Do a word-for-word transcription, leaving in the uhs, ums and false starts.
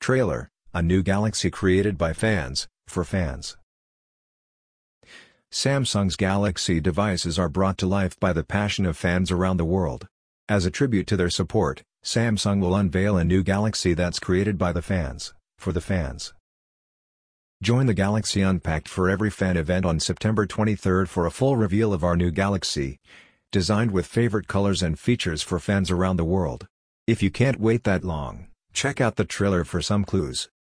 Trailer, a new Galaxy created by fans, for fans. Samsung's Galaxy devices are brought to life by the passion of fans around the world. As a tribute to their support, Samsung will unveil a new Galaxy that's created by the fans, for the fans. Join the Galaxy Unpacked for Every Fan event on September twenty-third for a full reveal of our new Galaxy, designed with favorite colors and features for fans around the world. If you can't wait that long, check out the trailer for some clues.